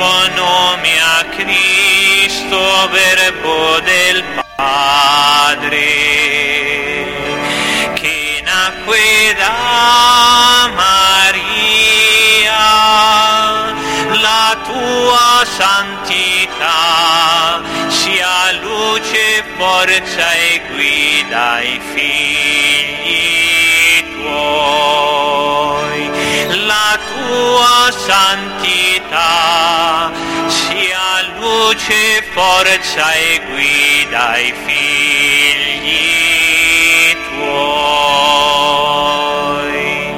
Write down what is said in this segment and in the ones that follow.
tuo nome a Cristo, Verbo del Padre, che nacque da Maria, la tua santità sia luce, forza e guida ai figli tuoi. La tua santità sia luce, forza e guida ai figli tuoi.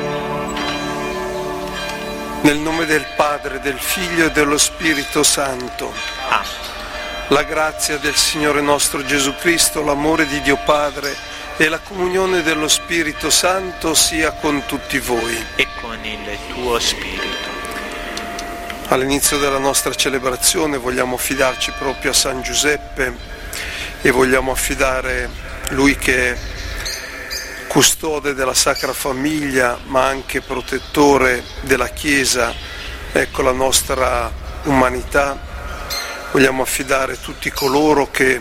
Nel nome del Padre, del Figlio e dello Spirito Santo. La grazia del Signore nostro Gesù Cristo, l'amore di Dio Padre e la comunione dello Spirito Santo sia con tutti voi. E con il tuo spirito. All'inizio della nostra celebrazione vogliamo affidarci proprio a San Giuseppe e vogliamo affidare lui che è custode della Sacra Famiglia, ma anche protettore della Chiesa, ecco la nostra umanità. Vogliamo affidare tutti coloro che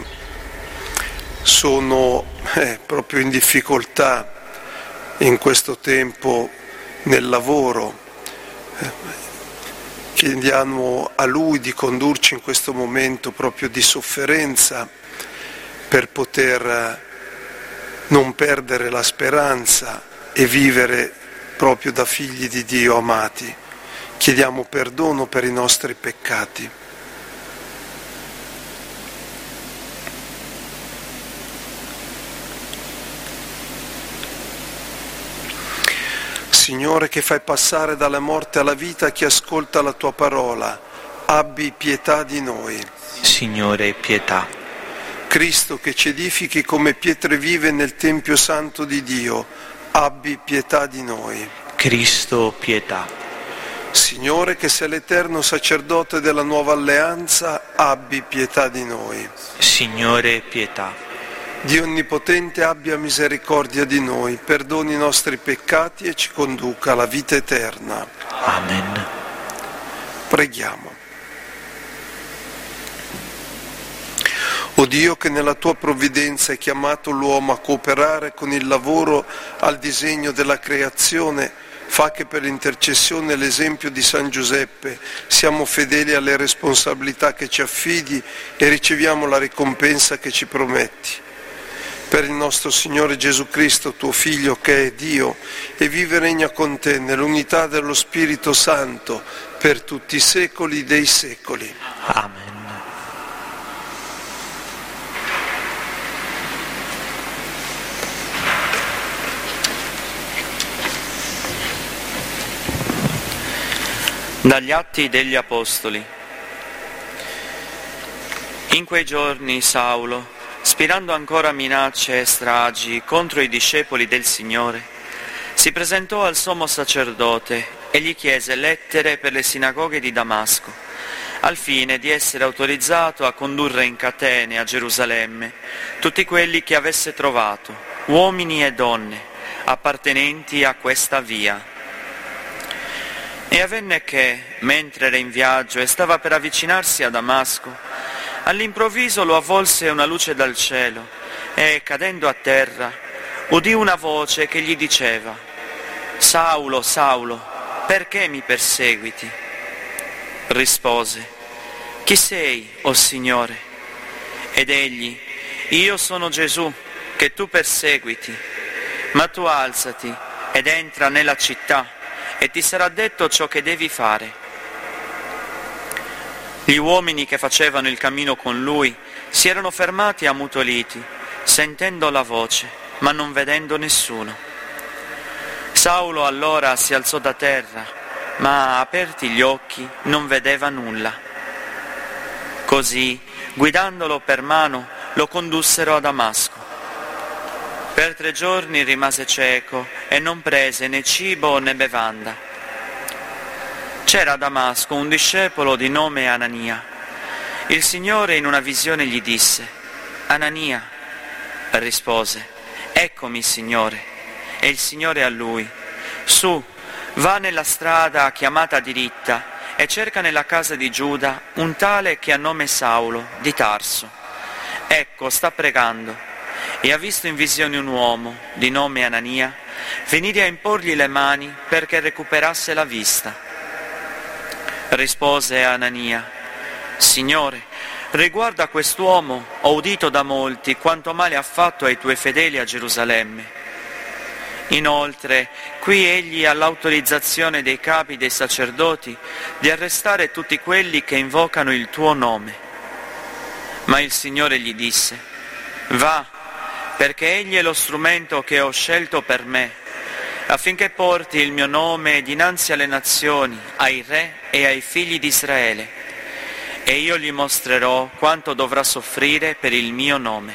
sono proprio in difficoltà in questo tempo nel lavoro. Chiediamo a Lui di condurci in questo momento proprio di sofferenza per poter non perdere la speranza e vivere proprio da figli di Dio amati. Chiediamo perdono per i nostri peccati. Signore, che fai passare dalla morte alla vita chi ascolta la tua parola, abbi pietà di noi. Signore, pietà. Cristo, che ci edifichi come pietre vive nel Tempio Santo di Dio, abbi pietà di noi. Cristo, pietà. Signore, che sei l'eterno sacerdote della nuova alleanza, abbi pietà di noi. Signore, pietà. Dio Onnipotente abbia misericordia di noi, perdoni i nostri peccati e ci conduca alla vita eterna. Amen. Preghiamo. O Dio, che nella tua provvidenza hai chiamato l'uomo a cooperare con il lavoro al disegno della creazione, fa che per l'intercessione e l'esempio di San Giuseppe siamo fedeli alle responsabilità che ci affidi e riceviamo la ricompensa che ci prometti. Per il nostro Signore Gesù Cristo, tuo Figlio, che è Dio e vive e regna con te nell'unità dello Spirito Santo per tutti i secoli dei secoli. Amen. Dagli Atti degli Apostoli. In quei giorni Saulo, spirando ancora minacce e stragi contro i discepoli del Signore, si presentò al sommo sacerdote e gli chiese lettere per le sinagoghe di Damasco, al fine di essere autorizzato a condurre in catene a Gerusalemme tutti quelli che avesse trovato, uomini e donne, appartenenti a questa via. E avvenne che, mentre era in viaggio e stava per avvicinarsi a Damasco, all'improvviso lo avvolse una luce dal cielo e, cadendo a terra, udì una voce che gli diceva: «Saulo, Saulo, perché mi perseguiti?» Rispose: «Chi sei, o Signore?» Ed egli: «Io sono Gesù, che tu perseguiti, ma tu alzati ed entra nella città e ti sarà detto ciò che devi fare». Gli uomini che facevano il cammino con lui si erano fermati ammutoliti, sentendo la voce, ma non vedendo nessuno. Saulo allora si alzò da terra, ma aperti gli occhi non vedeva nulla. Così, guidandolo per mano, lo condussero a Damasco. Per 3 giorni rimase cieco e non prese né cibo né bevanda. C'era a Damasco un discepolo di nome Anania. Il Signore in una visione gli disse: «Anania». Rispose: «Eccomi, Signore». E il Signore a lui: «Su, va nella strada chiamata diritta e cerca nella casa di Giuda un tale che ha nome Saulo, di Tarso. Ecco, sta pregando, e ha visto in visione un uomo, di nome Anania, venire a imporgli le mani perché recuperasse la vista. Rispose Anania: Signore, riguardo a quest'uomo ho udito da molti quanto male ha fatto ai tuoi fedeli a Gerusalemme. Inoltre, qui egli ha l'autorizzazione dei capi dei sacerdoti di arrestare tutti quelli che invocano il tuo nome. Ma il Signore gli disse: Va, perché egli è lo strumento che ho scelto per me, affinché porti il mio nome dinanzi alle nazioni, ai re e ai figli di Israele, e io gli mostrerò quanto dovrà soffrire per il mio nome.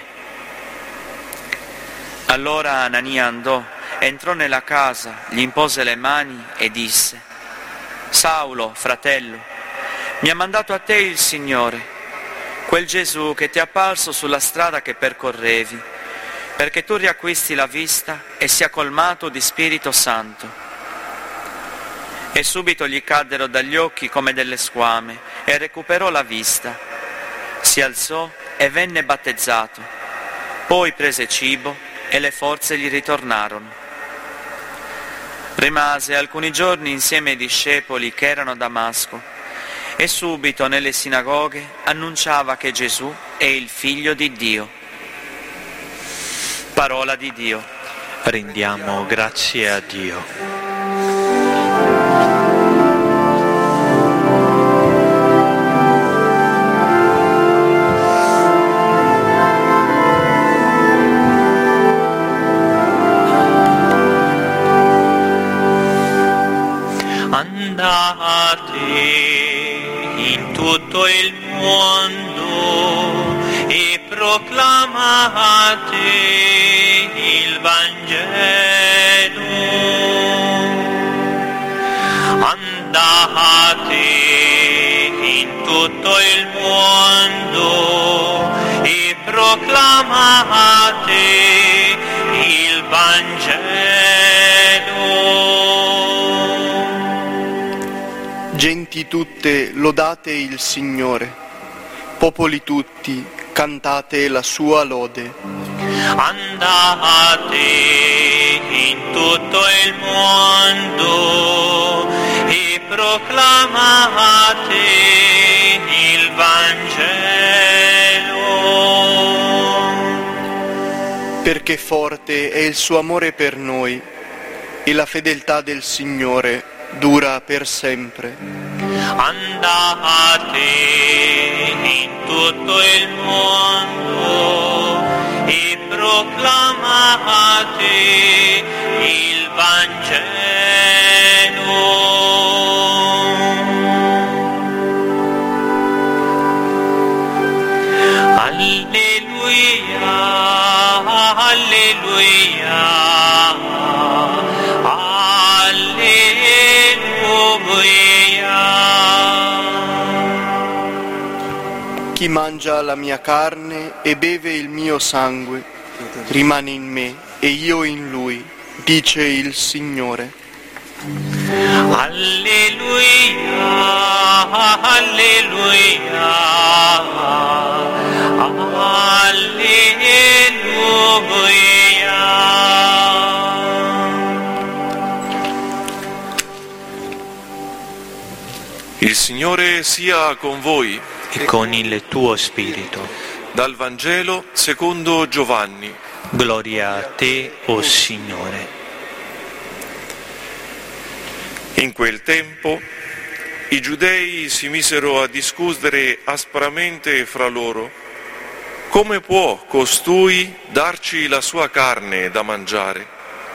Allora Anania andò, entrò nella casa, gli impose le mani e disse: Saulo, fratello, mi ha mandato a te il Signore, quel Gesù che ti è apparso sulla strada che percorrevi, perché tu riacquisti la vista e sia colmato di Spirito Santo. E subito gli caddero dagli occhi come delle squame e recuperò la vista. Si alzò e venne battezzato, poi prese cibo e le forze gli ritornarono. Rimase alcuni giorni insieme ai discepoli che erano a Damasco e subito nelle sinagoghe annunciava che Gesù è il Figlio di Dio. Parola di Dio. Rendiamo grazie a Dio. Andate in tutto il mondo e proclamate il Vangelo. Andate in tutto il mondo e proclamate il Vangelo. Genti tutte, lodate il Signore, popoli tutti, cantate la sua lode. Andate in tutto il mondo e proclamate il Vangelo. Perché forte è il suo amore per noi e la fedeltà del Signore dura per sempre. Andate in tutto il mondo e proclamate il Vangelo. Alleluia, alleluia. Chi mangia la mia carne e beve il mio sangue rimane in me e io in lui, dice il Signore. Alleluia, alleluia, alleluia. Il Signore sia con voi. E con il tuo spirito. Dal Vangelo secondo Giovanni. Gloria a te, o Signore. In quel tempo i giudei si misero a discutere aspramente fra loro: come può costui darci la sua carne da mangiare?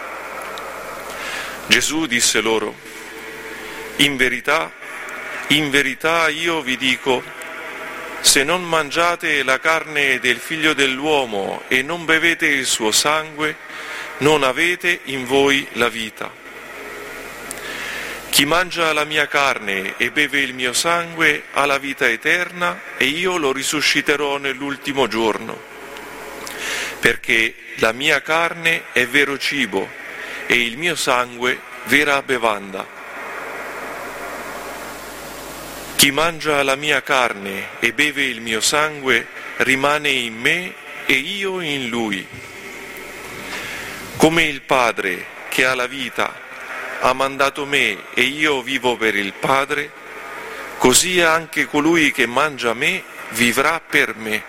Gesù disse loro: in verità io vi dico, se non mangiate la carne del Figlio dell'uomo e non bevete il suo sangue, non avete in voi la vita. Chi mangia la mia carne e beve il mio sangue ha la vita eterna e io lo risusciterò nell'ultimo giorno. Perché la mia carne è vero cibo e il mio sangue vera bevanda. Chi mangia la mia carne e beve il mio sangue rimane in me e io in lui. Come il Padre che ha la vita ha mandato me e io vivo per il Padre, così anche colui che mangia me vivrà per me.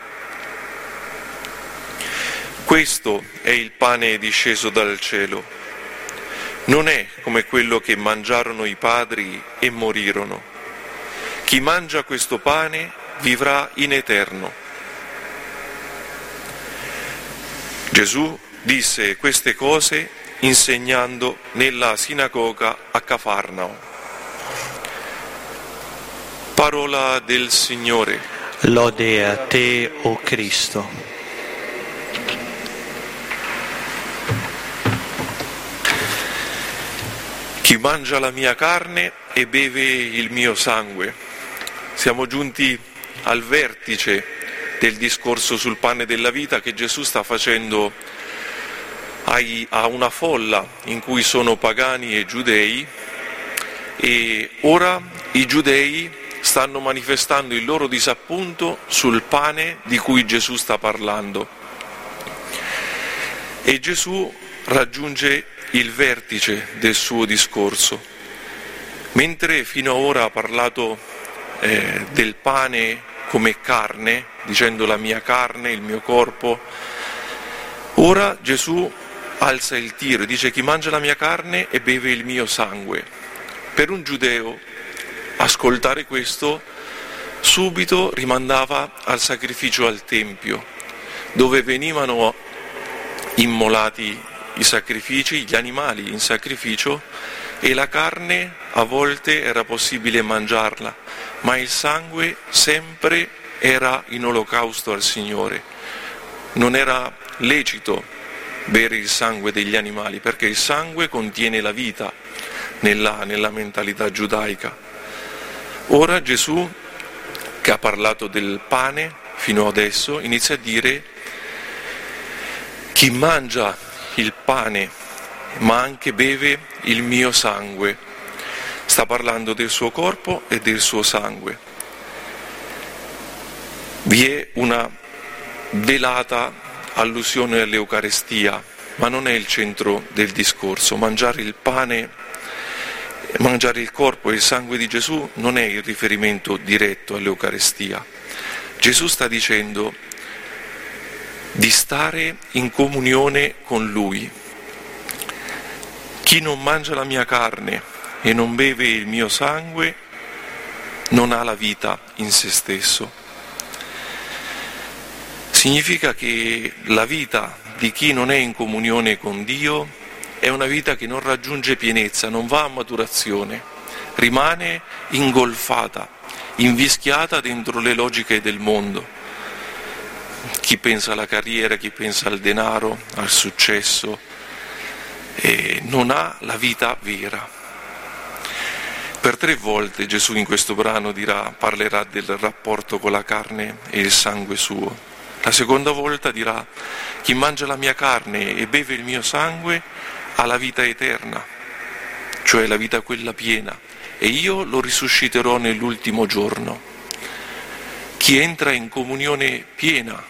Questo è il pane disceso dal cielo. Non è come quello che mangiarono i padri e morirono. Chi mangia questo pane vivrà in eterno. Gesù disse queste cose insegnando nella sinagoga a Cafarnao. Parola del Signore. Lode a te, o Cristo. Chi mangia la mia carne e beve il mio sangue. Siamo giunti al vertice del discorso sul pane della vita che Gesù sta facendo a una folla in cui sono pagani e giudei, e ora i giudei stanno manifestando il loro disappunto sul pane di cui Gesù sta parlando. E Gesù raggiunge il vertice del suo discorso. Mentre fino ad ora ha parlato del pane come carne, dicendo la mia carne, il mio corpo, ora Gesù alza il tiro e dice chi mangia la mia carne e beve il mio sangue. Per un giudeo ascoltare questo subito rimandava al sacrificio al Tempio, dove venivano immolati i sacrifici, gli animali in sacrificio, e la carne a volte era possibile mangiarla, ma il sangue sempre era in olocausto al Signore. Non era lecito bere il sangue degli animali, perché il sangue contiene la vita nella mentalità giudaica. Ora Gesù, che ha parlato del pane fino adesso, inizia a dire chi mangia il pane ma anche beve il mio sangue. Sta parlando del suo corpo e del suo sangue. Vi è una velata allusione all'Eucarestia, ma non è il centro del discorso. Mangiare il pane, mangiare il corpo e il sangue di Gesù non è il riferimento diretto all'Eucarestia. Gesù sta dicendo di stare in comunione con Lui. Chi non mangia la mia carne e non beve il mio sangue non ha la vita in se stesso. Significa che la vita di chi non è in comunione con Dio è una vita che non raggiunge pienezza, non va a maturazione, rimane ingolfata, invischiata dentro le logiche del mondo. Chi pensa alla carriera, chi pensa al denaro, al successo, non ha la vita vera. Per 3 volte Gesù in questo brano parlerà del rapporto con la carne e il sangue suo. La seconda volta dirà: chi mangia la mia carne e beve il mio sangue ha la vita eterna, cioè la vita quella piena, e io lo risusciterò nell'ultimo giorno. Chi entra in comunione piena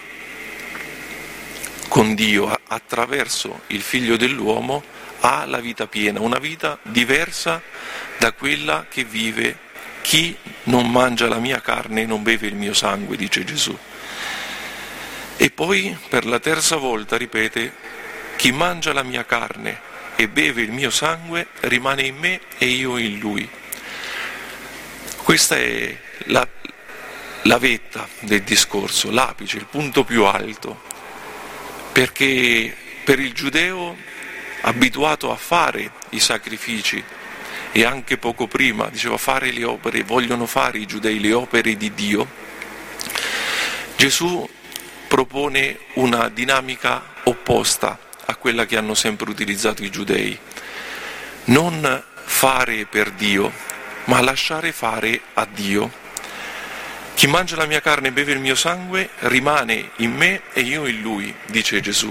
con Dio attraverso il Figlio dell'uomo ha la vita piena, una vita diversa da quella che vive chi non mangia la mia carne e non beve il mio sangue, dice Gesù. E poi per la terza volta ripete: chi mangia la mia carne e beve il mio sangue rimane in me e io in lui. Questa è la vetta del discorso, l'apice, il punto più alto, perché per il giudeo abituato a fare i sacrifici, e anche poco prima diceva fare le opere, vogliono fare i giudei le opere di Dio, Gesù propone una dinamica opposta a quella che hanno sempre utilizzato i giudei. Non fare per Dio, ma lasciare fare a Dio. Chi mangia la mia carne e beve il mio sangue rimane in me e io in lui, dice Gesù.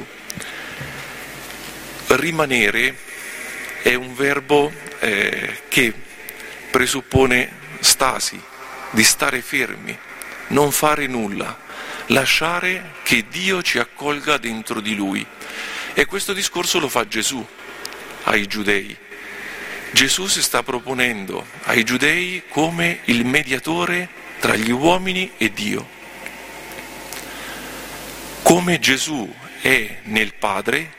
Rimanere è un verbo che presuppone stasi, di stare fermi, non fare nulla, lasciare che Dio ci accolga dentro di Lui. E questo discorso lo fa Gesù ai giudei. Gesù si sta proponendo ai giudei come il mediatore tra gli uomini e Dio. Come Gesù è nel Padre,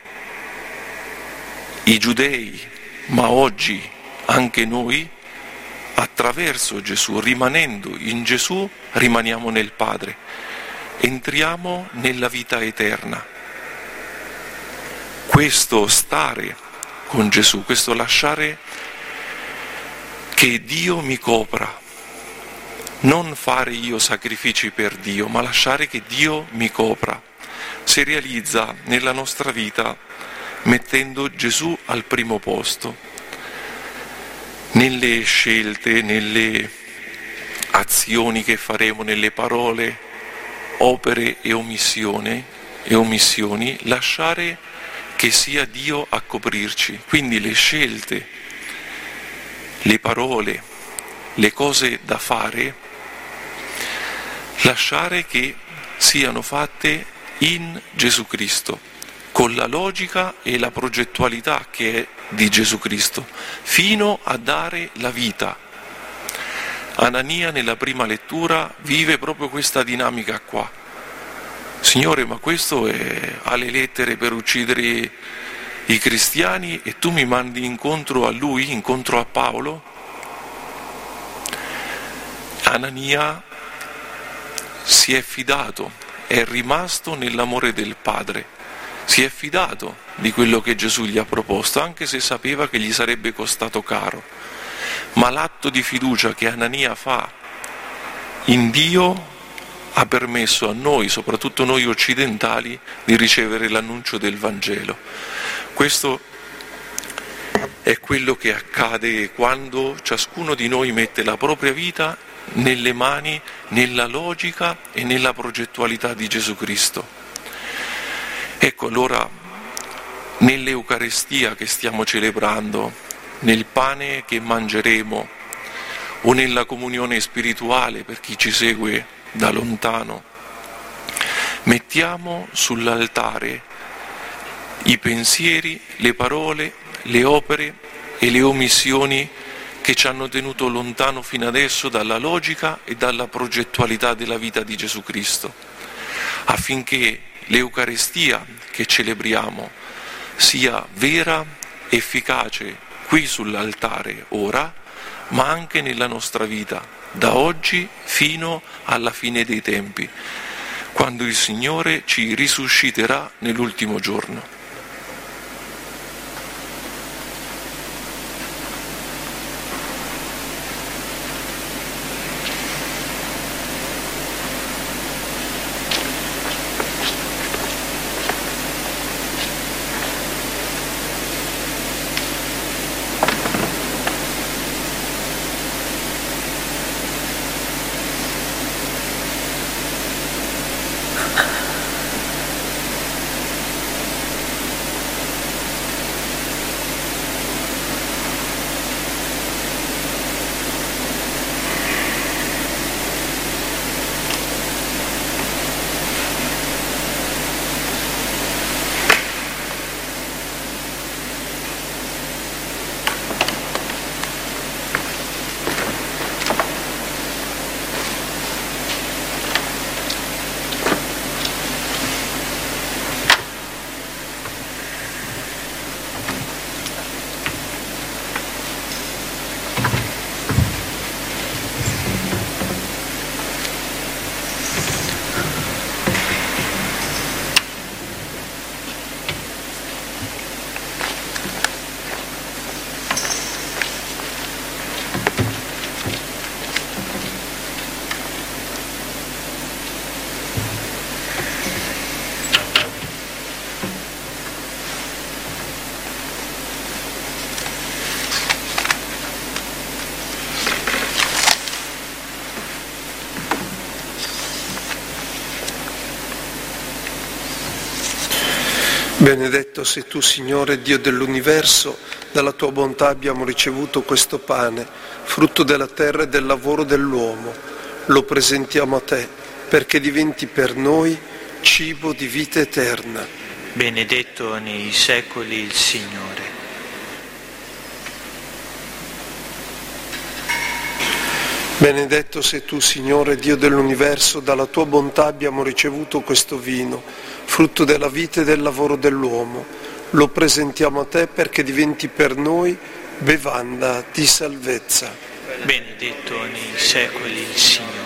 i giudei, ma oggi anche noi, attraverso Gesù, rimanendo in Gesù, rimaniamo nel Padre, entriamo nella vita eterna. Questo stare con Gesù, questo lasciare che Dio mi copra, non fare io sacrifici per Dio, ma lasciare che Dio mi copra, si realizza nella nostra vita mettendo Gesù al primo posto, nelle scelte, nelle azioni che faremo, nelle parole, opere e omissioni, lasciare che sia Dio a coprirci. Quindi le scelte, le parole, le cose da fare, lasciare che siano fatte in Gesù Cristo, con la logica e la progettualità che è di Gesù Cristo, fino a dare la vita. Anania nella prima lettura vive proprio questa dinamica qua. Signore, ma questo ha le lettere per uccidere i cristiani e tu mi mandi incontro a lui, incontro a Paolo? Anania si è fidato, è rimasto nell'amore del Padre, si è fidato di quello che Gesù gli ha proposto, anche se sapeva che gli sarebbe costato caro. Ma l'atto di fiducia che Anania fa in Dio ha permesso a noi, soprattutto noi occidentali, di ricevere l'annuncio del Vangelo. Questo è quello che accade quando ciascuno di noi mette la propria vita nelle mani, nella logica e nella progettualità di Gesù Cristo. Ecco, allora, nell'Eucarestia che stiamo celebrando, nel pane che mangeremo o nella comunione spirituale per chi ci segue da lontano, mettiamo sull'altare i pensieri, le parole, le opere e le omissioni che ci hanno tenuto lontano fino adesso dalla logica e dalla progettualità della vita di Gesù Cristo, affinché l'Eucarestia che celebriamo sia vera, efficace qui sull'altare ora, ma anche nella nostra vita, da oggi fino alla fine dei tempi, quando il Signore ci risusciterà nell'ultimo giorno. Benedetto sei tu, Signore, Dio dell'universo, dalla tua bontà abbiamo ricevuto questo pane, frutto della terra e del lavoro dell'uomo. lo presentiamo a te perché diventi per noi cibo di vita eterna. Benedetto nei secoli il Signore. Benedetto sei tu, Signore, Dio dell'universo, dalla tua bontà abbiamo ricevuto questo vino, frutto della vita e del lavoro dell'uomo. Lo presentiamo a te perché diventi per noi bevanda di salvezza. Benedetto nei secoli il Signore.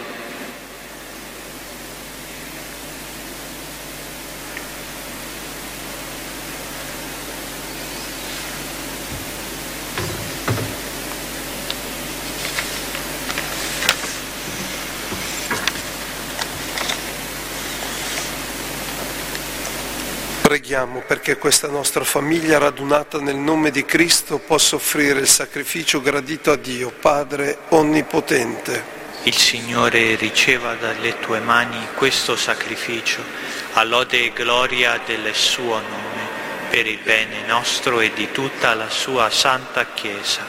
Preghiamo perché questa nostra famiglia radunata nel nome di Cristo possa offrire il sacrificio gradito a Dio, Padre Onnipotente. Il Signore riceva dalle tue mani questo sacrificio, a lode e gloria del suo nome, per il bene nostro e di tutta la sua santa Chiesa.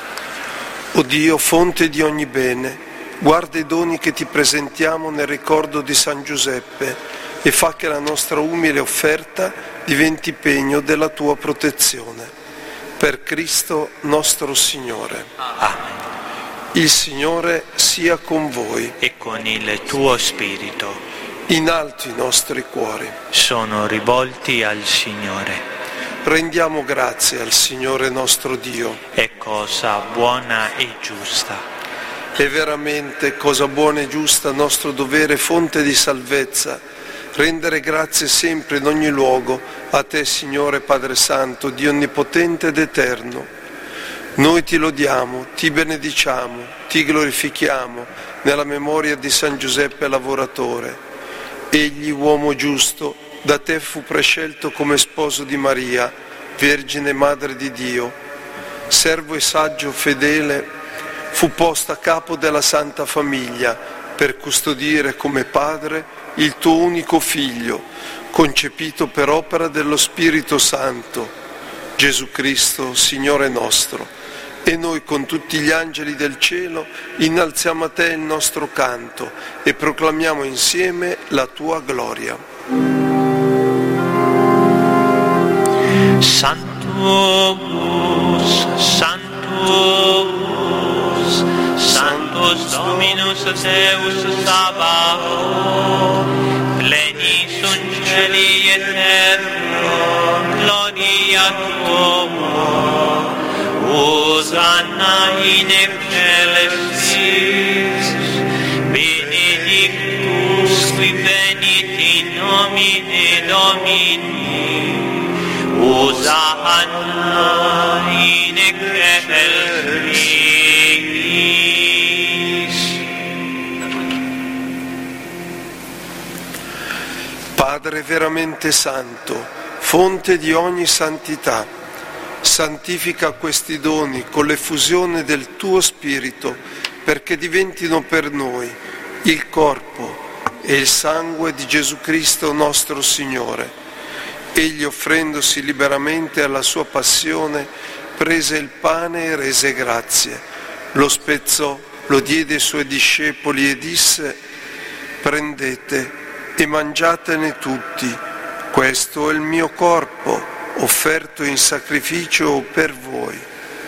O Dio, fonte di ogni bene, guarda i doni che ti presentiamo nel ricordo di San Giuseppe e fa che la nostra umile offerta diventi pegno della tua protezione. Per Cristo nostro Signore. Amen. Il Signore sia con voi. E con il tuo spirito. In alto i nostri cuori. Sono rivolti al Signore. Rendiamo grazie al Signore nostro Dio. È cosa buona e giusta. È veramente cosa buona e giusta, nostro dovere, fonte di salvezza, rendere grazie sempre in ogni luogo a te, Signore Padre Santo, Dio onnipotente ed eterno. Noi ti lodiamo, ti benediciamo, ti glorifichiamo nella memoria di San Giuseppe lavoratore. Egli, uomo giusto, da te fu prescelto come sposo di Maria, Vergine Madre di Dio. Servo e saggio fedele, fu posto a capo della Santa Famiglia per custodire come padre il tuo unico Figlio, concepito per opera dello Spirito Santo, Gesù Cristo, Signore nostro. E noi con tutti gli angeli del cielo innalziamo a te il nostro canto e proclamiamo insieme la tua gloria. Sanctus, Sanctus, Sanctus Dominus Deus Sabaoth, pleni sunt cieli et terra, gloria tua, Hosanna in excelsis, benedictus qui venit in nomine Domini, Hosanna in excelsis. Padre veramente santo, fonte di ogni santità, santifica questi doni con l'effusione del tuo Spirito, perché diventino per noi il corpo e il sangue di Gesù Cristo nostro Signore. Egli, offrendosi liberamente alla sua passione, prese il pane e rese grazie, lo spezzò, lo diede ai suoi discepoli e disse: prendete e mangiatene tutti, questo è il mio corpo, offerto in sacrificio per voi.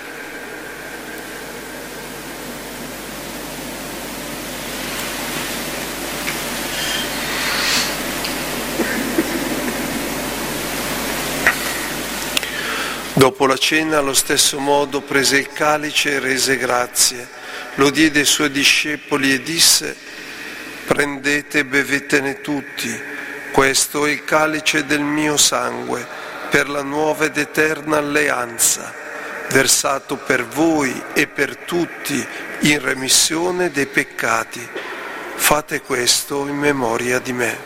Dopo la cena, allo stesso modo, prese il calice e rese grazie, lo diede ai suoi discepoli e disse: prendete e bevetene tutti, questo è il calice del mio sangue, per la nuova ed eterna alleanza, versato per voi e per tutti in remissione dei peccati. Fate questo in memoria di me.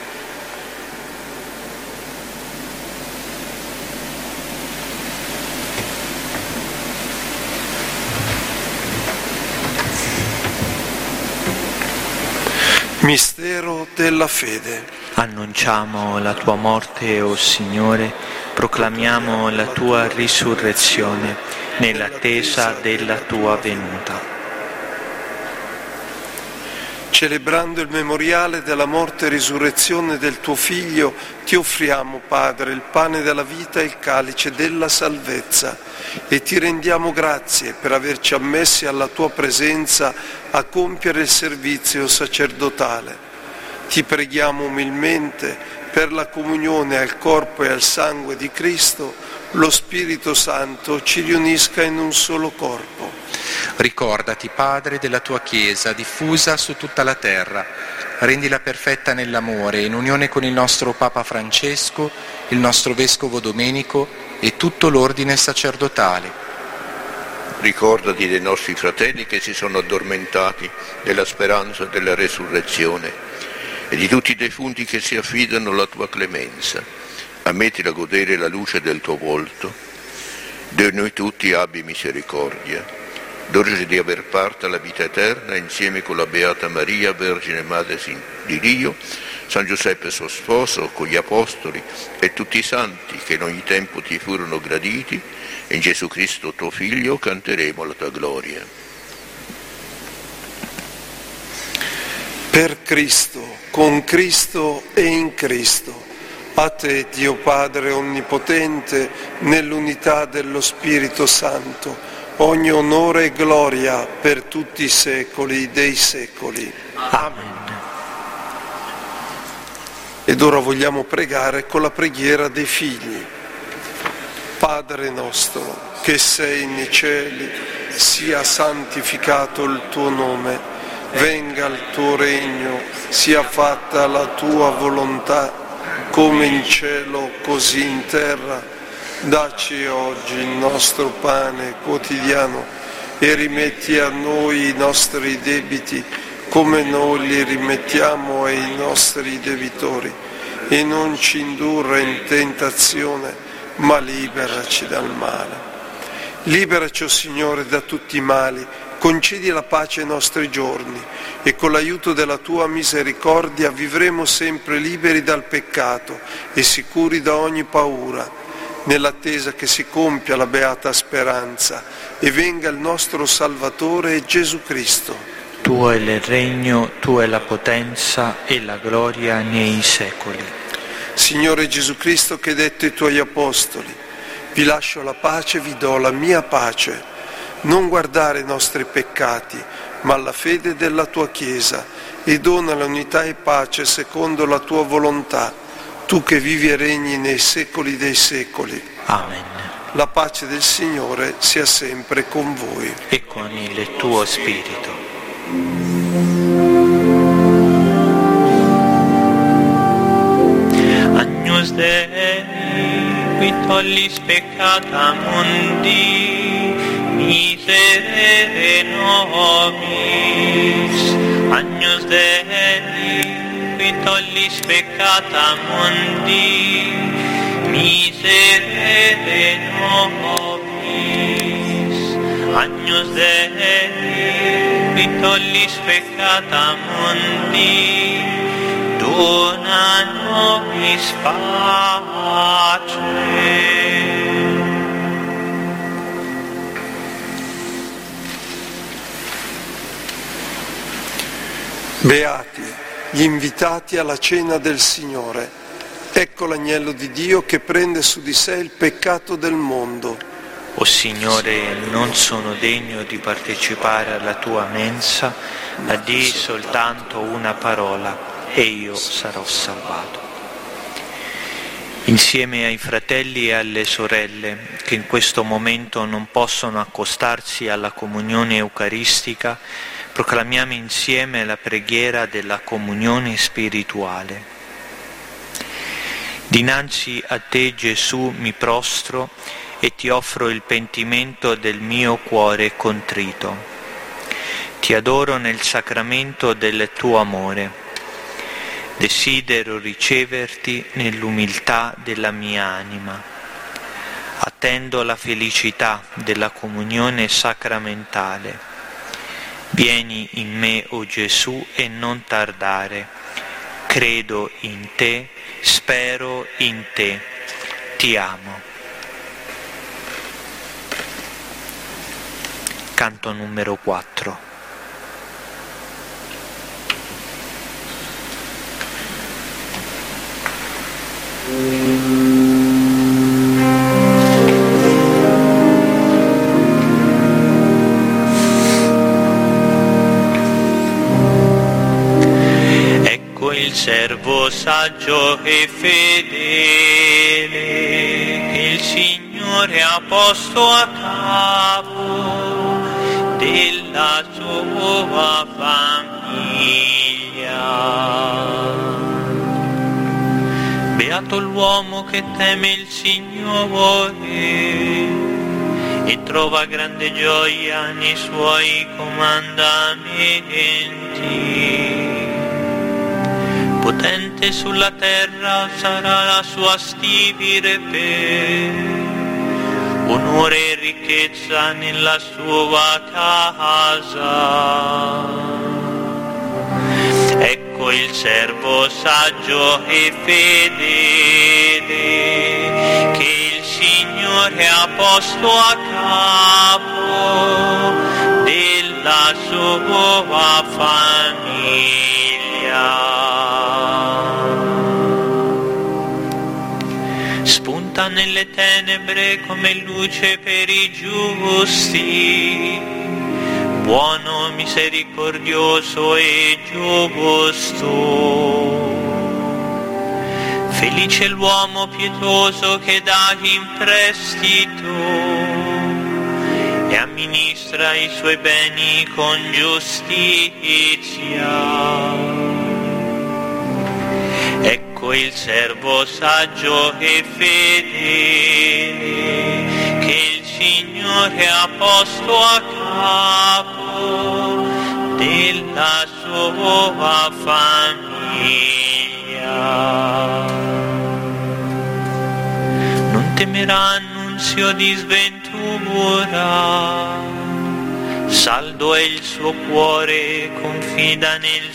Mistero della fede. Annunciamo la tua morte, o Signore, proclamiamo la tua risurrezione nell'attesa della tua venuta. Celebrando il memoriale della morte e risurrezione del tuo Figlio, ti offriamo, Padre, il pane della vita e il calice della salvezza e ti rendiamo grazie per averci ammessi alla tua presenza a compiere il servizio sacerdotale. Ti preghiamo umilmente per la comunione al corpo e al sangue di Cristo, lo Spirito Santo ci riunisca in un solo corpo. Ricordati, Padre, della tua Chiesa diffusa su tutta la terra. Rendila perfetta nell'amore, in unione con il nostro Papa Francesco, il nostro Vescovo Domenico e tutto l'ordine sacerdotale. Ricordati dei nostri fratelli che si sono addormentati nella speranza della resurrezione e di tutti i defunti che si affidano alla tua clemenza. Ammettila a godere la luce del tuo volto. Di noi tutti abbi misericordia. D'orge di aver parte alla vita eterna insieme con la Beata Maria, Vergine Madre di Dio, San Giuseppe suo sposo, con gli Apostoli e tutti i santi che in ogni tempo ti furono graditi, e in Gesù Cristo tuo Figlio canteremo la tua gloria. Per Cristo, con Cristo e in Cristo, a te, Dio Padre Onnipotente, nell'unità dello Spirito Santo, ogni onore e gloria per tutti i secoli dei secoli. Amen. Ed ora vogliamo pregare con la preghiera dei figli. Padre nostro, che sei nei cieli, sia santificato il tuo nome, venga il tuo regno, sia fatta la tua volontà, come in cielo così in terra. Dacci oggi il nostro pane quotidiano e rimetti a noi i nostri debiti come noi li rimettiamo ai nostri debitori, e non ci indurre in tentazione, ma liberaci dal male. Liberaci, o Signore, da tutti i mali, concedi la pace ai nostri giorni e con l'aiuto della tua misericordia vivremo sempre liberi dal peccato e sicuri da ogni paura, nell'attesa che si compia la beata speranza e venga il nostro Salvatore Gesù Cristo. Tuo è il regno, tua è la potenza e la gloria nei secoli. Signore Gesù Cristo, che hai detto ai tuoi apostoli: vi lascio la pace, vi do la mia pace. Non guardare i nostri peccati, ma la fede della tua Chiesa, e dona l'unità e pace secondo la tua volontà, tu che vivi e regni nei secoli dei secoli. Amen. La pace del Signore sia sempre con voi. E con il tuo spirito. Agnus Dei, qui tollis peccata mundi, miserere nobis. Agnus Dei, qui tollis peccata mundi, miserere nobis. Agnus Dei, qui tollis peccata mundi, dona nobis pace. Beati gli invitati alla cena del Signore. Ecco l'agnello di Dio che prende su di sé il peccato del mondo. O Signore, non sono degno di partecipare alla tua mensa, ma di soltanto una parola e io sarò salvato. Insieme ai fratelli e alle sorelle che in questo momento non possono accostarsi alla comunione eucaristica, proclamiamo insieme la preghiera della comunione spirituale. Dinanzi a te, Gesù, mi prostro e ti offro il pentimento del mio cuore contrito. Ti adoro nel sacramento del tuo amore. Desidero riceverti nell'umiltà della mia anima. Attendo la felicità della comunione sacramentale. Vieni in me, o Gesù, e non tardare. Credo in te, spero in te, ti amo. Canto numero 4. Ecco il servo saggio e fedele che il Signore ha posto a capo della sua famiglia. Beato l'uomo che teme il Signore e trova grande gioia nei suoi comandamenti. Potente sulla terra sarà la sua stirpe, onore e ricchezza nella sua casa. Ecco il servo saggio e fedele che il Signore ha posto a capo della sua famiglia. Spunta nelle tenebre come luce per i giusti, buono, misericordioso e giusto. Felice l'uomo pietoso che dà in prestito e amministra i suoi beni con giustizia. Ecco il servo saggio e fedele che il Signore ha posto a capo della sua famiglia. Non temerà annunzio di sventura, saldo è il suo cuore, confida nel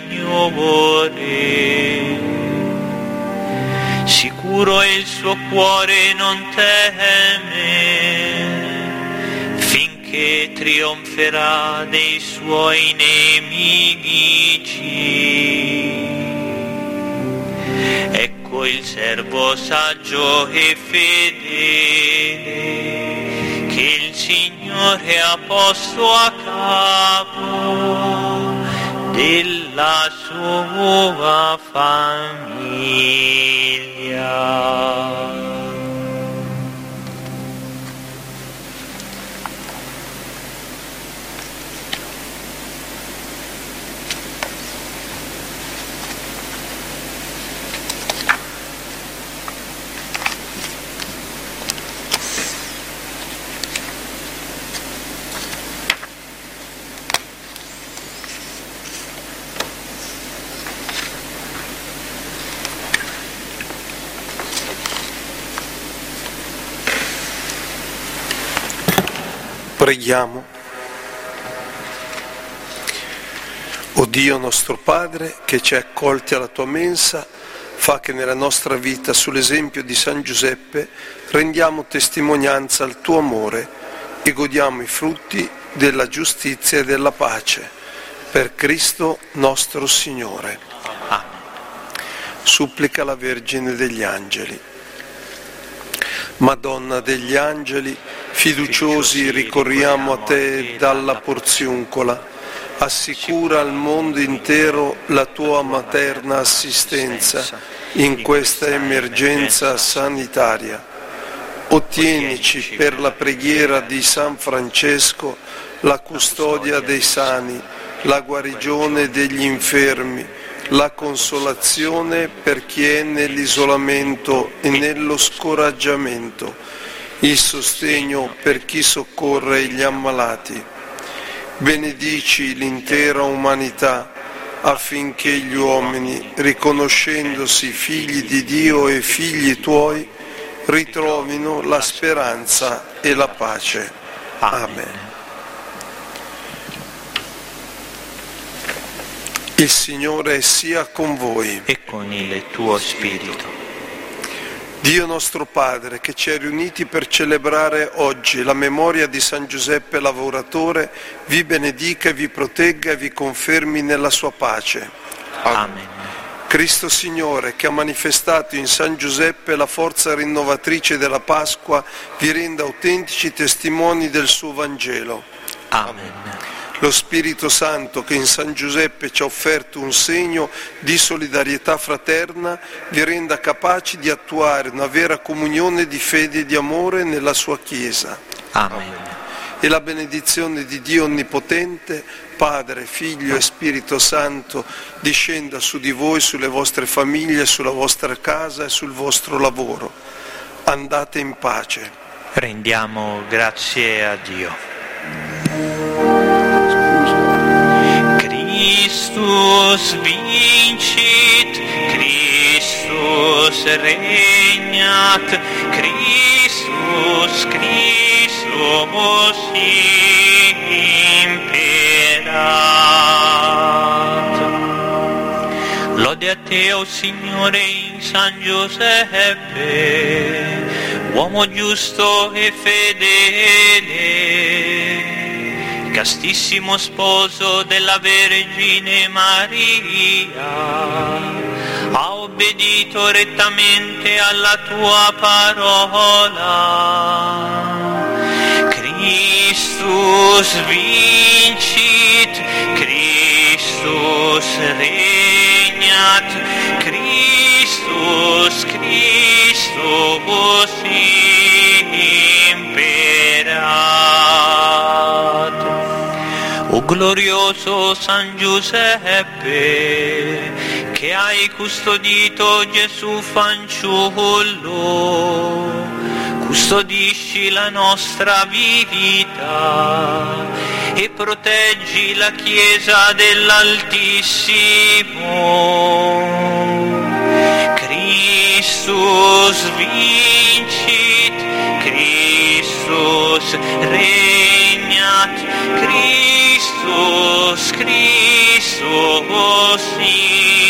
Signore. Sicuro è il suo cuore, non teme, finché trionferà dei suoi nemici. Ecco il servo saggio e fedele che il Signore ha posto a capo della sua famiglia. Preghiamo. O Dio nostro Padre, che ci hai accolti alla tua mensa, fa che nella nostra vita, sull'esempio di San Giuseppe, rendiamo testimonianza al tuo amore e godiamo i frutti della giustizia e della pace. Per Cristo nostro Signore. Amen. Supplica la Vergine degli Angeli. Madonna degli Angeli, fiduciosi ricorriamo a te dalla Porziuncola, assicura al mondo intero la tua materna assistenza in questa emergenza sanitaria. Ottienici per la preghiera di San Francesco la custodia dei sani, la guarigione degli infermi, la consolazione per chi è nell'isolamento e nello scoraggiamento, il sostegno per chi soccorre gli ammalati. Benedici l'intera umanità affinché gli uomini, riconoscendosi figli di Dio e figli tuoi, ritrovino la speranza e la pace. Amen. Il Signore sia con voi. E con il tuo spirito. Dio nostro Padre, che ci hai riuniti per celebrare oggi la memoria di San Giuseppe lavoratore, vi benedica e vi protegga e vi confermi nella sua pace. Amen. Cristo Signore, che ha manifestato in San Giuseppe la forza rinnovatrice della Pasqua, vi renda autentici testimoni del suo Vangelo. Amen. Lo Spirito Santo, che in San Giuseppe ci ha offerto un segno di solidarietà fraterna, vi renda capaci di attuare una vera comunione di fede e di amore nella sua Chiesa. Amen. E la benedizione di Dio Onnipotente, Padre, Figlio e Spirito Santo, discenda su di voi, sulle vostre famiglie, sulla vostra casa e sul vostro lavoro. Andate in pace. Rendiamo grazie a Dio. Christus vincit, Christus regnat, Christus imperat. Lode a te, o Signore, in San Giuseppe, uomo giusto e fedele, castissimo sposo della Vergine Maria, ha obbedito rettamente alla tua parola. Christus vincit, Christus regnat, Christus imperat. O glorioso San Giuseppe, che hai custodito Gesù fanciullo, custodisci la nostra vita e proteggi la Chiesa dell'Altissimo. Christus vincit, Christus regnat, Christus imperat.